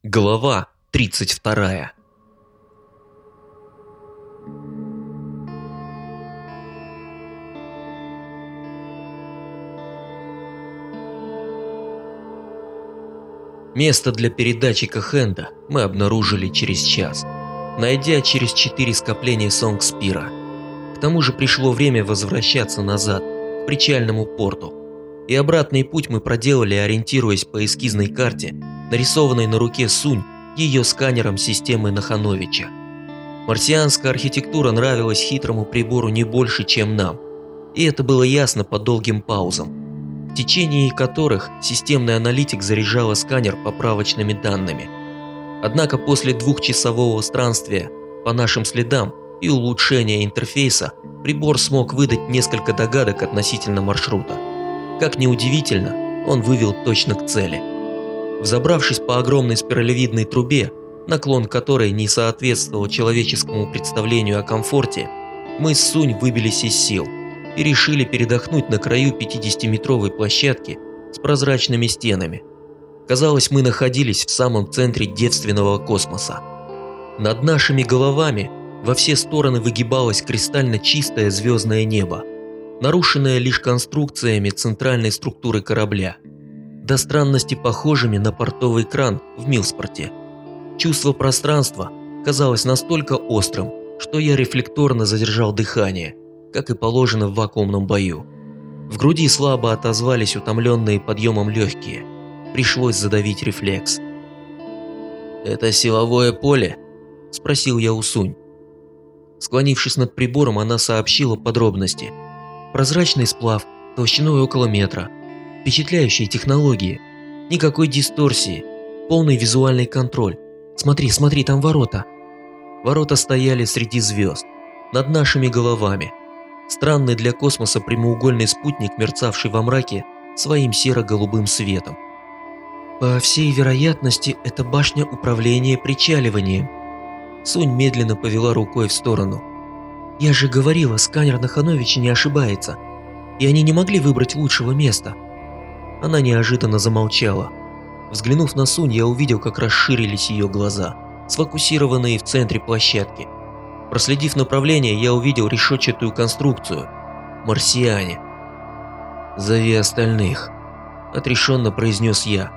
Глава 32. Место для передатчика Хенда мы обнаружили через час, найдя через 4 скопления Сонгспира. К тому же пришло время возвращаться назад, к причальному порту. И обратный путь мы проделали, ориентируясь по эскизной карте, нарисованной на руке Сунь ее сканером системы Нахановича. Марсианская архитектура нравилась хитрому прибору не больше, чем нам, и это было ясно по долгим паузам, в течение которых системный аналитик заряжала сканер поправочными данными. Однако после двухчасового странствия по нашим следам и улучшения интерфейса прибор смог выдать несколько догадок относительно маршрута. Как ни удивительно, он вывел точно к цели. Взобравшись по огромной спиралевидной трубе, наклон которой не соответствовал человеческому представлению о комфорте, мы с Сунь выбились из сил и решили передохнуть на краю 50-метровой площадки с прозрачными стенами. Казалось, мы находились в самом центре девственного космоса. Над нашими головами во все стороны выгибалось кристально чистое звездное небо, нарушенное лишь конструкциями центральной структуры корабля, до странности похожими на портовый кран в Милспорте. Чувство пространства казалось настолько острым, что я рефлекторно задержал дыхание, как и положено в вакуумном бою. В груди слабо отозвались утомленные подъемом легкие. Пришлось задавить рефлекс. «Это силовое поле?» – спросил я у Сунь. Склонившись над прибором, она сообщила подробности. Прозрачный сплав, толщиной около метра, впечатляющие технологии, никакой дисторсии, полный визуальный контроль. Смотри, там ворота. Ворота стояли среди звезд, над нашими головами. Странный для космоса прямоугольный спутник, мерцавший во мраке своим серо-голубым светом. По всей вероятности, это башня управления причаливанием. Сунь медленно повела рукой в сторону. Я же говорила, сканер Нахановича не ошибается, и они не могли выбрать лучшего места. Она неожиданно замолчала. Взглянув на Сунь, я увидел, как расширились ее глаза, сфокусированные в центре площадки. Проследив направление, я увидел решетчатую конструкцию. Марсиане. «Зови остальных», – отрешенно произнес я.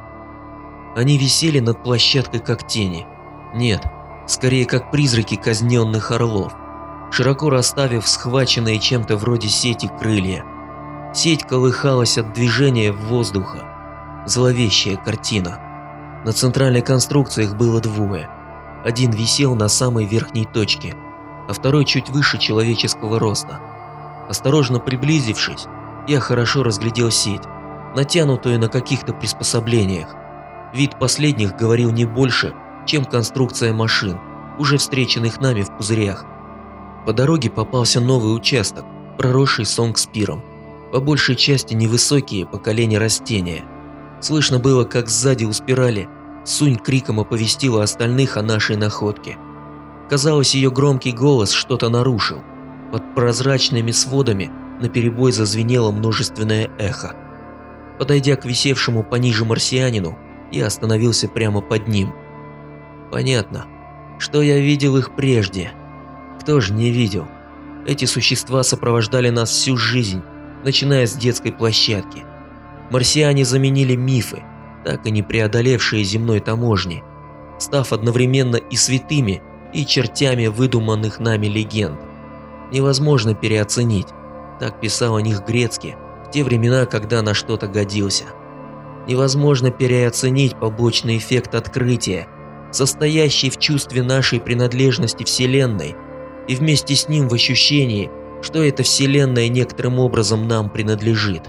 Они висели над площадкой как тени. Нет, скорее как призраки казненных орлов, широко расставив схваченные чем-то вроде сети крылья. Сеть колыхалась от движения воздуха. Зловещая картина. На центральной конструкции их было двое. Один висел на самой верхней точке, а второй чуть выше человеческого роста. Осторожно приблизившись, я хорошо разглядел сеть, натянутую на каких-то приспособлениях. Вид последних говорил не больше, чем конструкция машин, уже встреченных нами в пузырях. По дороге попался новый участок, проросший Сонгспиром. По большей части невысокие по колени растения. Слышно было, как сзади у спирали Сунь криком оповестила остальных о нашей находке. Казалось, ее громкий голос что-то нарушил. Под прозрачными сводами наперебой зазвенело множественное эхо. Подойдя к висевшему пониже марсианину, я остановился прямо под ним. Понятно, что я видел их прежде. Кто же не видел? Эти существа сопровождали нас всю жизнь, начиная с детской площадки. Марсиане заменили мифы, так и не преодолевшие земной таможни, став одновременно и святыми, и чертями выдуманных нами легенд. Невозможно переоценить, так писал о них Грецкий в те времена, когда на что-то годился. Невозможно переоценить побочный эффект открытия, состоящий в чувстве нашей принадлежности Вселенной, и вместе с ним в ощущении, что эта Вселенная некоторым образом нам принадлежит.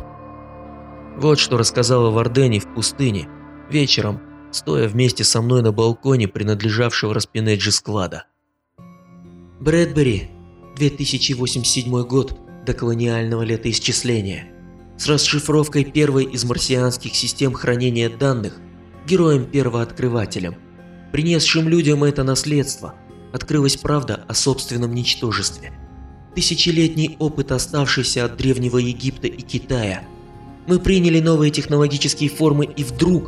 Вот что рассказала Вардени в пустыне, вечером, стоя вместе со мной на балконе принадлежавшего Распинеджи склада. Брэдбери, 2087 год до колониального летоисчисления. С расшифровкой первой из марсианских систем хранения данных, героем-первооткрывателем, принесшим людям это наследство, открылась правда о собственном ничтожестве. Тысячелетний опыт, оставшийся от Древнего Египта и Китая. Мы приняли новые технологические формы, и вдруг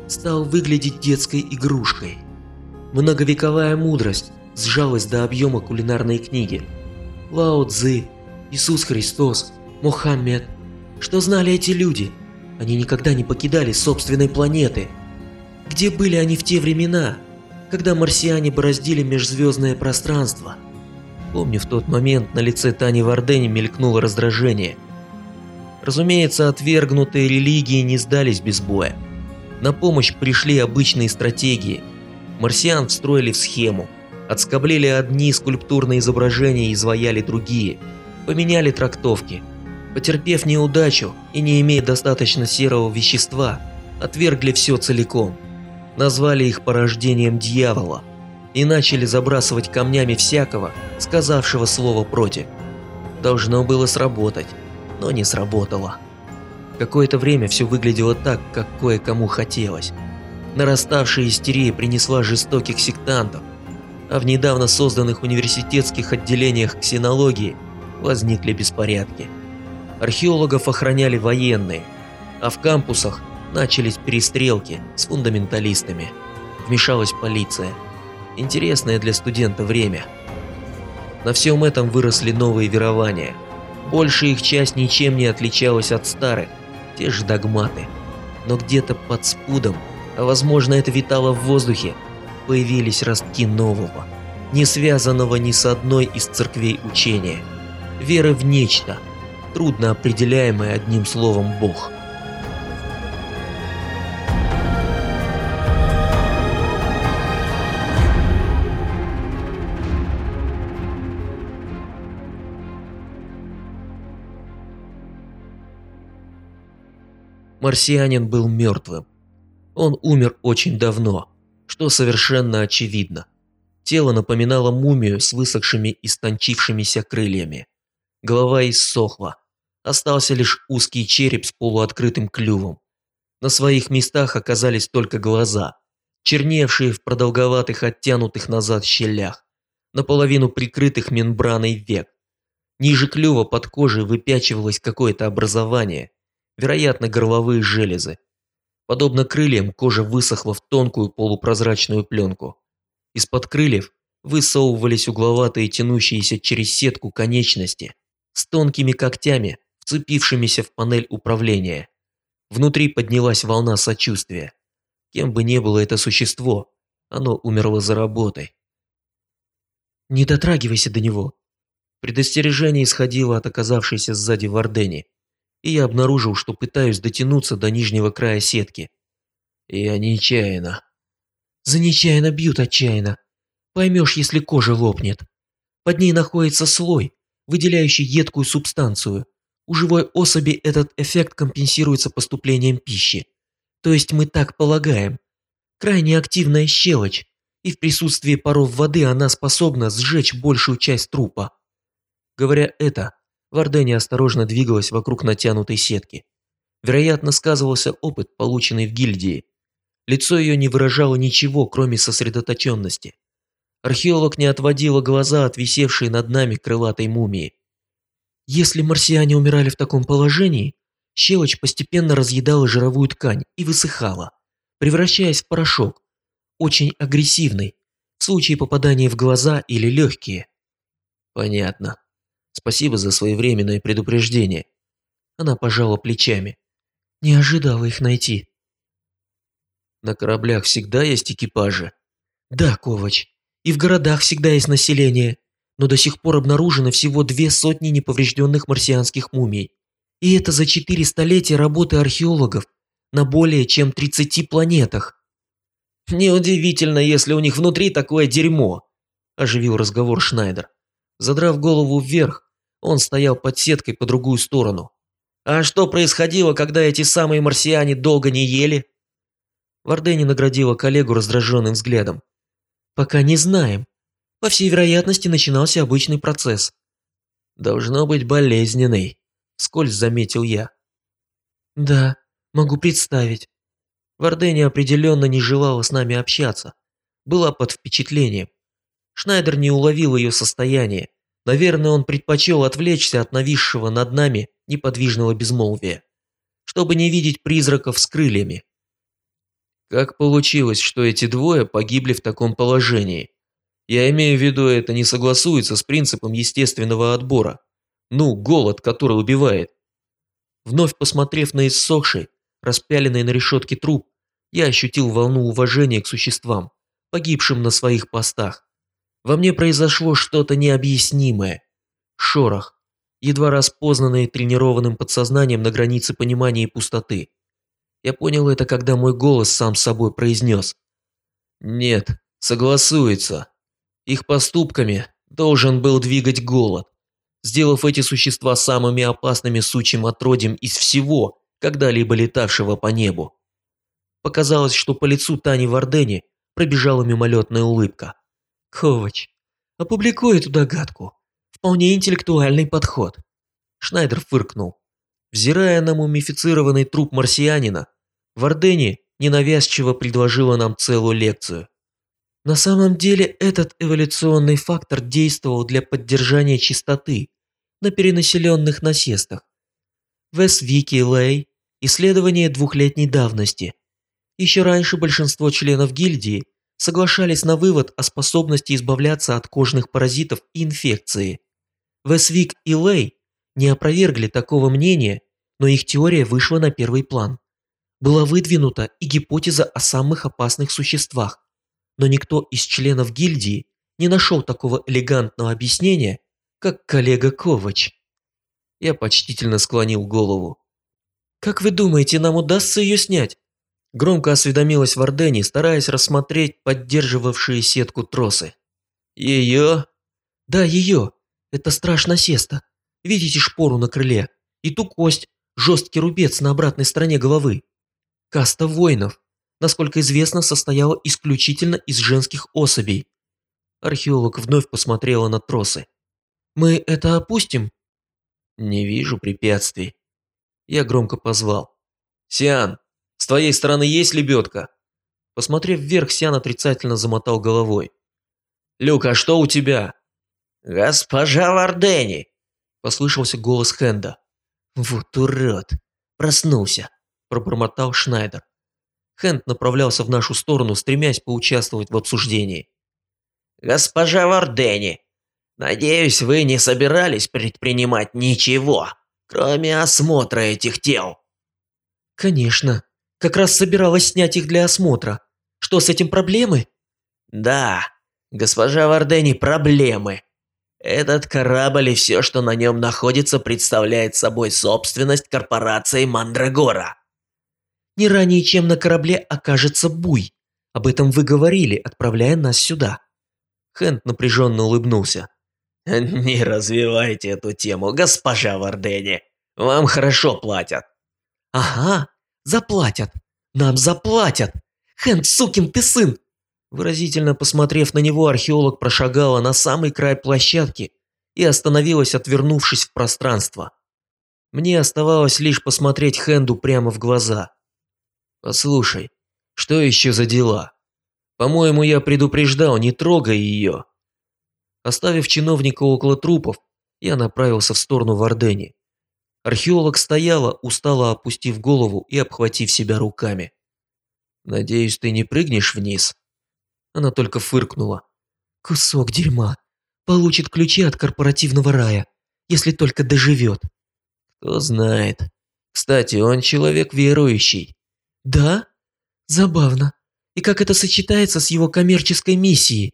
стал выглядеть детской игрушкой. Многовековая мудрость сжалась до объема кулинарной книги. Лао Цзы, Иисус Христос, Мухаммед. Что знали эти люди? Они никогда не покидали собственной планеты. Где были они в те времена, когда марсиане бороздили межзвездное пространство? Помню, в тот момент на лице Тани Вардени мелькнуло раздражение. Разумеется, отвергнутые религии не сдались без боя. На помощь пришли обычные стратегии. Марсиан встроили в схему, отскоблили одни скульптурные изображения и изваяли другие, поменяли трактовки. Потерпев неудачу и не имея достаточно серого вещества, отвергли все целиком. Назвали их порождением дьявола и начали забрасывать камнями всякого, сказавшего слово против. Должно было сработать, но не сработало. Какое-то время все выглядело так, как кое-кому хотелось. Нараставшая истерия принесла жестоких сектантов, а в недавно созданных университетских отделениях ксенологии возникли беспорядки. Археологов охраняли военные, а в кампусах начались перестрелки с фундаменталистами. Вмешалась полиция. Интересное для студента время. На всем этом выросли новые верования. Большая их часть ничем не отличалась от старых, те же догматы. Но где-то под спудом, а возможно это витало в воздухе, появились ростки нового, не связанного ни с одной из церквей учения. Веры в нечто, трудно определяемое одним словом «Бог». Марсианин был мертвым. Он умер очень давно, что совершенно очевидно. Тело напоминало мумию с высохшими и истончившимися крыльями. Голова иссохла. Остался лишь узкий череп с полуоткрытым клювом. На своих местах оказались только глаза, черневшие в продолговатых оттянутых назад щелях, наполовину прикрытых мембраной век. Ниже клюва под кожей выпячивалось какое-то образование, вероятно, горловые железы. Подобно крыльям, кожа высохла в тонкую полупрозрачную пленку. Из-под крыльев высовывались угловатые, тянущиеся через сетку конечности с тонкими когтями, вцепившимися в панель управления. Внутри поднялась волна сочувствия. Кем бы ни было это существо, оно умерло за работой. «Не дотрагивайся до него!» Предостережение исходило от оказавшейся сзади Вардени, и я обнаружил, что пытаюсь дотянуться до нижнего края сетки. Я нечаянно. За нечаянно бьют отчаянно. Поймешь, если кожа лопнет. Под ней находится слой, выделяющий едкую субстанцию. У живой особи этот эффект компенсируется поступлением пищи. То есть мы так полагаем. Крайне активная щелочь, и в присутствии паров воды она способна сжечь большую часть трупа. Говоря это, Вардени осторожно двигалась вокруг натянутой сетки. Вероятно, сказывался опыт, полученный в гильдии. Лицо ее не выражало ничего, кроме сосредоточенности. Археолог не отводила глаза от висевшей над нами крылатой мумии. Если марсиане умирали в таком положении, щелочь постепенно разъедала жировую ткань и высыхала, превращаясь в порошок, очень агрессивный, в случае попадания в глаза или легкие. Понятно. Спасибо за своевременное предупреждение. Она пожала плечами. Не ожидала их найти. На кораблях всегда есть экипажи? Да, Ковач. И в городах всегда есть население. Но до сих пор обнаружено всего 200 неповрежденных марсианских мумий. И это за 4 столетия работы археологов на более чем 30 планетах. Неудивительно, если у них внутри такое дерьмо, оживил разговор Шнайдер. Задрав голову вверх, он стоял под сеткой по другую сторону. А что происходило, когда эти самые марсиане долго не ели? Вардени наградила коллегу раздраженным взглядом. Пока не знаем. По всей вероятности, начинался обычный процесс. Должно быть болезненный, вскользь заметил я. Да, могу представить. Вардени определенно не желала с нами общаться. Была под впечатлением. Шнайдер не уловил ее состояние. Наверное, он предпочел отвлечься от нависшего над нами неподвижного безмолвия, чтобы не видеть призраков с крыльями. Как получилось, что эти двое погибли в таком положении? Я имею в виду, это не согласуется с принципом естественного отбора. Ну, голод, который убивает. Вновь посмотрев на иссохший, распяленный на решетке труп, я ощутил волну уважения к существам, погибшим на своих постах. Во мне произошло что-то необъяснимое. Шорох, едва распознанный тренированным подсознанием на границе понимания и пустоты. Я понял это, когда мой голос сам с собой произнес. Нет, согласуется. Их поступками должен был двигать голод, сделав эти существа самыми опасными сучьим отродьем из всего, когда-либо летавшего по небу. Показалось, что по лицу Тани Вардени пробежала мимолетная улыбка. «Ковач, опубликуй эту догадку. Вполне интеллектуальный подход». Шнайдер фыркнул. Взирая на мумифицированный труп марсианина, Вардени ненавязчиво предложила нам целую лекцию. На самом деле этот эволюционный фактор действовал для поддержания чистоты на перенаселенных насестах. В Вики Лей исследование двухлетней давности. Еще раньше большинство членов гильдии соглашались на вывод о способности избавляться от кожных паразитов и инфекции. Весвик и Лей не опровергли такого мнения, но их теория вышла на первый план. Была выдвинута и гипотеза о самых опасных существах, но никто из членов гильдии не нашел такого элегантного объяснения, как коллега Ковач. Я почтительно склонил голову. «Как вы думаете, нам удастся ее снять?» Громко осведомилась Вардени, стараясь рассмотреть поддерживавшие сетку тросы. «Ее?» «Да, ее. Это страж насеста. Видите шпору на крыле? И ту кость, жесткий рубец на обратной стороне головы. Каста воинов, насколько известно, состояла исключительно из женских особей». Археолог вновь посмотрела на тросы. «Мы это опустим?» «Не вижу препятствий». Я громко позвал. «Сиан, с твоей стороны есть лебедка?» Посмотрев вверх, Сиан отрицательно замотал головой. «Люк, а что у тебя?» «Госпожа Вардени!» – послышался голос Хенда. «Вот урод! Проснулся!» – пробормотал Шнайдер. Хенд направлялся в нашу сторону, стремясь поучаствовать в обсуждении. «Госпожа Вардени, надеюсь, вы не собирались предпринимать ничего, кроме осмотра этих тел?» «Конечно. Как раз собиралась снять их для осмотра. Что, с этим проблемы?» «Да, госпожа Вардени, проблемы. Этот корабль и все, что на нем находится, представляет собой собственность корпорации Мандрагора». «Не ранее, чем на корабле окажется буй. Об этом вы говорили, отправляя нас сюда». Хенд напряженно улыбнулся. «Не развивайте эту тему, госпожа Вардени. Вам хорошо платят». «Ага, заплатят. Нам заплатят. Хенд, сукин ты сын!» Выразительно посмотрев на него, археолог прошагала на самый край площадки и остановилась, отвернувшись в пространство. Мне оставалось лишь посмотреть Хенду прямо в глаза. «Послушай, что еще за дела? По-моему, я предупреждал, не трогай ее». Оставив чиновника около трупов, я направился в сторону Вардени. Археолог стояла, устало опустив голову и обхватив себя руками. «Надеюсь, ты не прыгнешь вниз?» Она только фыркнула. «Кусок дерьма. Получит ключи от корпоративного рая, если только доживет». «Кто знает. Кстати, он человек верующий». «Да? Забавно. И как это сочетается с его коммерческой миссией?»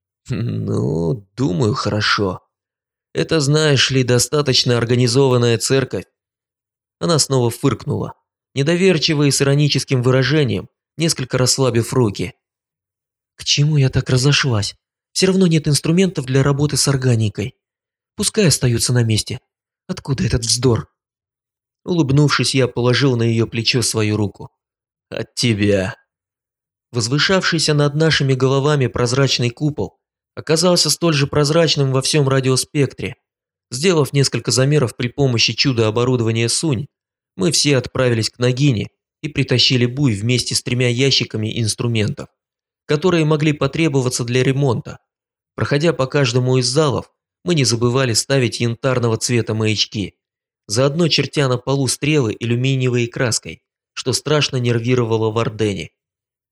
«Ну, думаю, хорошо. Это, знаешь ли, достаточно организованная церковь». Она снова фыркнула, недоверчиво и с ироническим выражением, несколько расслабив руки. «К чему я так разошлась? Все равно нет инструментов для работы с органикой. Пускай остаются на месте. Откуда этот вздор?» Улыбнувшись, я положил на ее плечо свою руку. «От тебя». Возвышавшийся над нашими головами прозрачный купол оказался столь же прозрачным во всем радиоспектре. Сделав несколько замеров при помощи чудо-оборудования Сунь, мы все отправились к Нагине и притащили буй вместе с 3 ящиками инструментов, которые могли потребоваться для ремонта. Проходя по каждому из залов, мы не забывали ставить янтарного цвета маячки, заодно чертя на полу стрелы алюминиевой краской, что страшно нервировало Вардени.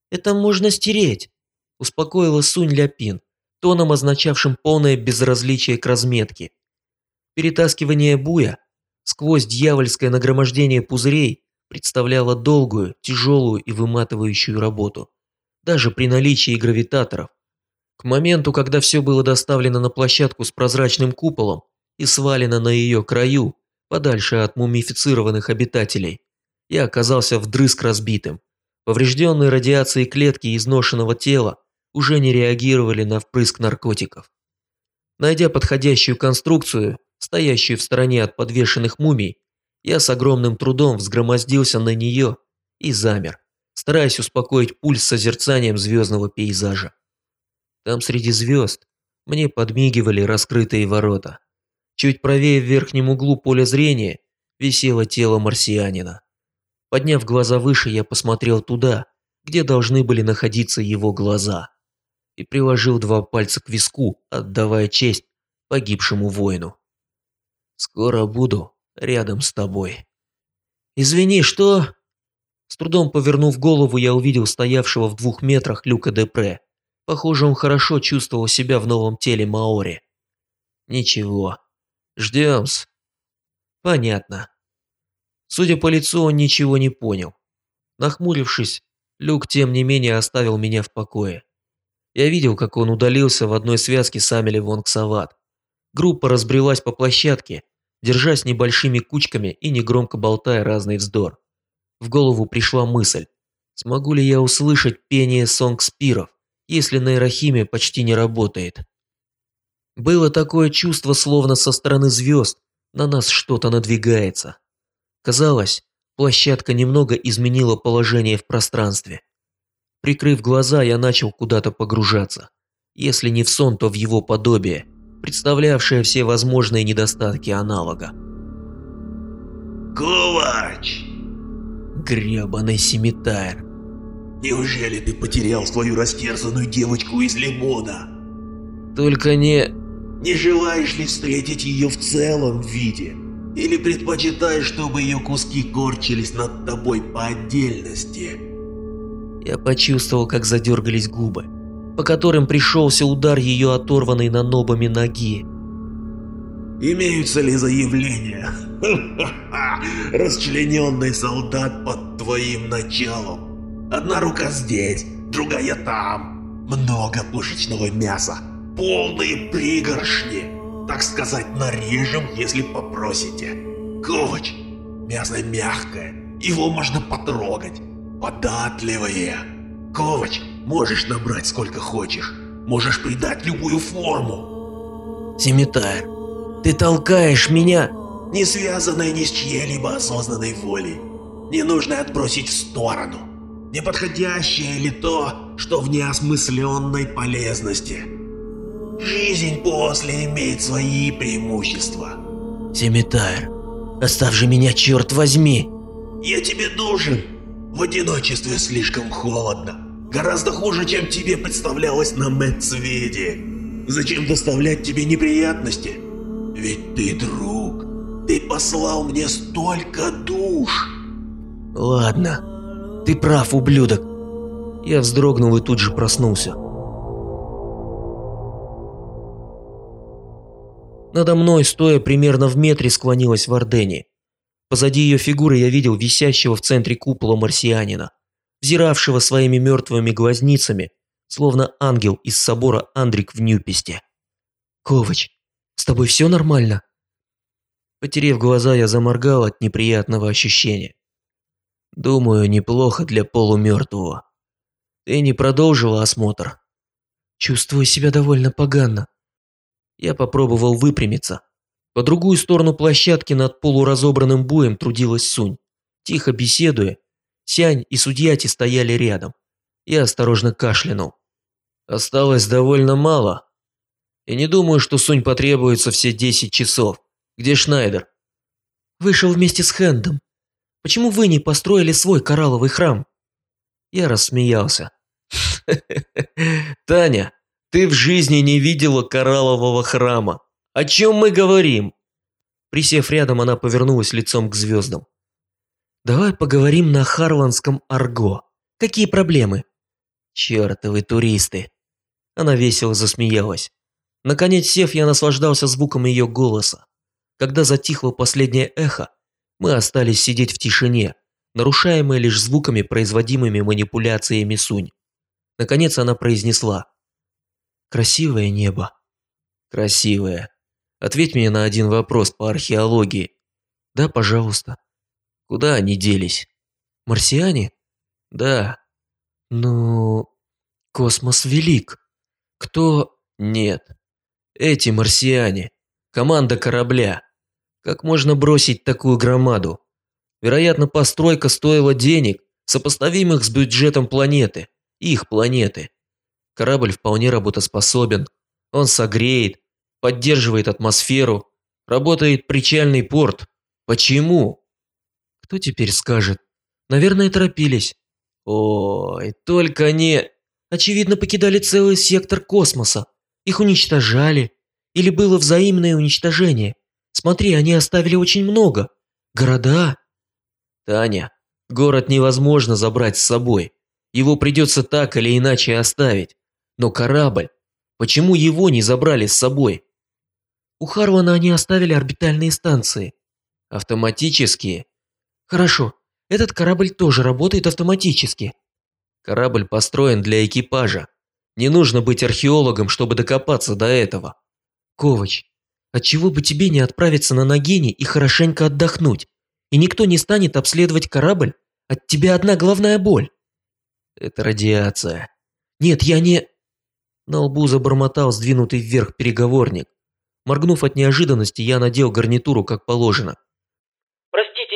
«Это можно стереть», – успокоила Сунь Ляпин, тоном означавшим полное безразличие к разметке. Перетаскивание буя сквозь дьявольское нагромождение пузырей представляло долгую, тяжелую и выматывающую работу, даже при наличии гравитаторов. К моменту, когда все было доставлено на площадку с прозрачным куполом и свалено на ее краю, подальше от мумифицированных обитателей, я оказался вдрызг разбитым. Поврежденные радиацией клетки изношенного тела уже не реагировали на впрыск наркотиков. Найдя подходящую конструкцию, стоящую в стороне от подвешенных мумий, я с огромным трудом взгромоздился на нее и замер, стараясь успокоить пульс созерцанием звездного пейзажа. Там среди звезд мне подмигивали раскрытые ворота. Чуть правее в верхнем углу поля зрения висело тело марсианина. Подняв глаза выше, я посмотрел туда, где должны были находиться его глаза, и приложил 2 пальца к виску, отдавая честь погибшему воину. «Скоро буду рядом с тобой». «Извини, что?» С трудом повернув голову, я увидел стоявшего в 2 метрах Люка Депре. Похоже, он хорошо чувствовал себя в новом теле Маори. «Ничего. Ждем-с». «Понятно». Судя по лицу, он ничего не понял. Нахмурившись, Люк, тем не менее, оставил меня в покое. Я видел, как он удалился в одной связке с Амели Вонгсават. Группа разбрелась по площадке, держась небольшими кучками и негромко болтая разный вздор. В голову пришла мысль, смогу ли я услышать пение сонгспиров, если нейрохимия почти не работает. Было такое чувство, словно со стороны звезд на нас что-то надвигается. Казалось, площадка немного изменила положение в пространстве. Прикрыв глаза, я начал куда-то погружаться. Если не в сон, то в его подобие, представлявшее все возможные недостатки аналога. Ковач! Гребаный Семитайр. Неужели ты потерял свою растерзанную девочку из лимона? Только не... Не желаешь ли встретить ее в целом виде? Или предпочитаешь, чтобы ее куски корчились над тобой по отдельности? Я почувствовал, как задергались губы, по которым пришелся удар ее оторванной нанобами ноги. Имеются ли заявления? Расчлененный солдат под твоим началом. Одна рука здесь, другая там. Много пушечного мяса, полные пригоршни. Так сказать, нарежем, если попросите. Ковач, мясо мягкое, его можно потрогать. Податливое. Ковач, можешь набрать сколько хочешь. Можешь придать любую форму. Семитайр, ты толкаешь меня... Не связанное ни с чьей-либо осознанной волей. Не нужно отбросить в сторону. Неподходящее ли то, что в неосмысленной полезности. Жизнь после имеет свои преимущества. Семитайр, оставь же меня, черт возьми! Я тебе нужен. В одиночестве слишком холодно. Гораздо хуже, чем тебе представлялось на Мэтцведе. Зачем доставлять тебе неприятности? Ведь ты друг. Ты послал мне столько душ. Ладно, ты прав, ублюдок. Я вздрогнул и тут же проснулся. Надо мной, стоя примерно в метре, склонилась Вардени. Позади ее фигуры я видел висящего в центре купола марсианина, взиравшего своими мертвыми глазницами, словно ангел из собора Андрик в Ньюпесте. «Ковач, с тобой все нормально?» Потерев глаза, я заморгал от неприятного ощущения. «Думаю, неплохо для полумертвого. Ты не продолжила осмотр?» «Чувствую себя довольно погано». Я попробовал выпрямиться. По другую сторону площадки над полуразобранным буем трудилась Сунь. Тихо беседуя, Сянь и Судьяти стояли рядом. Я осторожно кашлянул. «Осталось довольно мало. И не думаю, что Сунь потребуется все 10 часов. Где Шнайдер?» «Вышел вместе с Хэндом. Почему вы не построили свой коралловый храм?» Я рассмеялся. «Таня, ты в жизни не видела кораллового храма. О чем мы говорим?» Присев рядом, она повернулась лицом к звездам. «Давай поговорим на харландском арго. Какие проблемы? Чертовы туристы. Она весело засмеялась. Наконец сев, я наслаждался звуком ее голоса. Когда затихло последнее эхо, мы остались сидеть в тишине, нарушаемой лишь звуками, производимыми манипуляциями Сунь. Наконец она произнесла: «Красивое небо». «Красивое. Ответь мне на один вопрос по археологии». «Да, пожалуйста». «Куда они делись?» «Марсиане?» «Да». «Ну, космос велик. Кто...» «Нет. Эти марсиане. Команда корабля. Как можно бросить такую громаду? Вероятно, постройка стоила денег, сопоставимых с бюджетом планеты, их планеты. Корабль вполне работоспособен. Он согреет, поддерживает атмосферу, работает причальный порт. Почему? Кто теперь скажет? Наверное, торопились. Ой, только не... Очевидно, покидали целый сектор космоса. Их уничтожали. Или было взаимное уничтожение. Смотри, они оставили очень много. Города. Таня, город невозможно забрать с собой. Его придется так или иначе оставить. Но корабль... Почему его не забрали с собой? У Харвана они оставили орбитальные станции. Автоматические? Хорошо, этот корабль тоже работает автоматически. Корабль построен для экипажа. Не нужно быть археологом, чтобы докопаться до этого. Ковач, отчего бы тебе не отправиться на Нагине и хорошенько отдохнуть? И никто не станет обследовать корабль? От тебя одна головная боль. Это радиация. Нет, я не... На лбу забормотал сдвинутый вверх переговорник. Моргнув от неожиданности, я надел гарнитуру как положено. «Простите,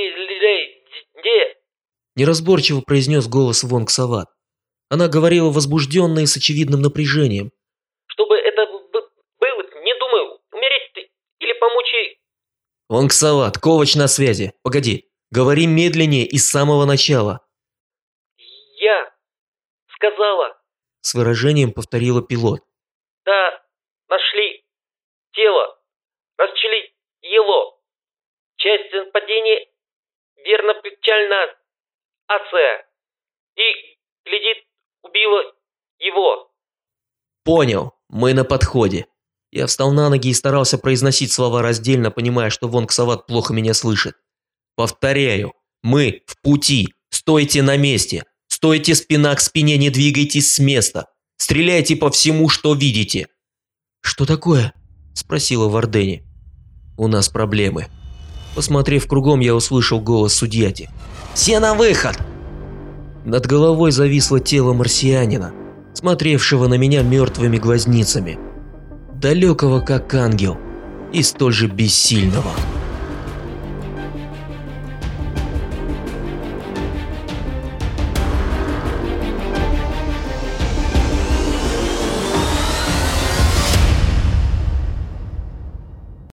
где?» Неразборчиво произнес голос Вонг Сават. Она говорила возбужденно и с очевидным напряжением. «Чтобы это было, не думаю, умереть или помочь ей». Вонг Сават, Ковач на связи. Погоди, говори медленнее и с самого начала. «Я сказала». С выражением повторила пилот. «Да, нашли тело, расчли его. Часть падения верно причальная ация. И, глядит, убила его». Понял, мы на подходе. Я встал на ноги и старался произносить слова раздельно, понимая, что Вонг Сават плохо меня слышит. Повторяю, мы в пути, стойте на месте. Стойте спина к спине, не двигайтесь с места. Стреляйте по всему, что видите. Что такое? Спросила Вардени. У нас проблемы. Посмотрев кругом, я услышал голос судьяти. Все на выход! Над головой зависло тело марсианина, смотревшего на меня мертвыми глазницами. Далекого как ангел и столь же бессильного.